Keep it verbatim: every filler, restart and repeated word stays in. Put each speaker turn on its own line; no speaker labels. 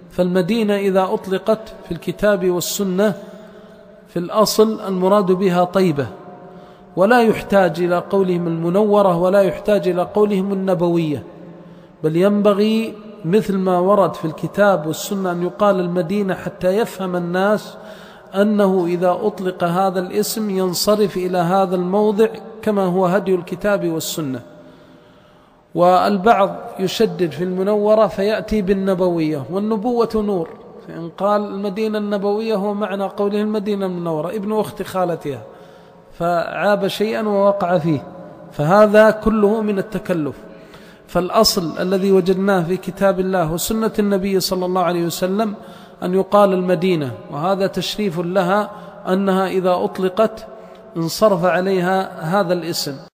فالمدينة إذا أطلقت في الكتاب والسنة في الأصل المراد بها طيبة، ولا يحتاج إلى قولهم المنورة ولا يحتاج إلى قولهم النبوية، بل ينبغي مثل ما ورد في الكتاب والسنة أن يقال المدينة حتى يفهم الناس أنه إذا أطلق هذا الاسم ينصرف إلى هذا الموضع كما هو هدي الكتاب والسنة. والبعض يشدد في المنورة فيأتي بالنبوية، والنبوة نور، فإن قال المدينة النبوية هو معنى قوله المدينة المنورة ابن أخت خالتها، فعاب شيئا ووقع فيه، فهذا كله من التكلف. فالأصل الذي وجدناه في كتاب الله وسنة النبي صلى الله عليه وسلم أن يقال المدينة، وهذا تشريف لها أنها إذا أطلقت انصرف عليها هذا الاسم.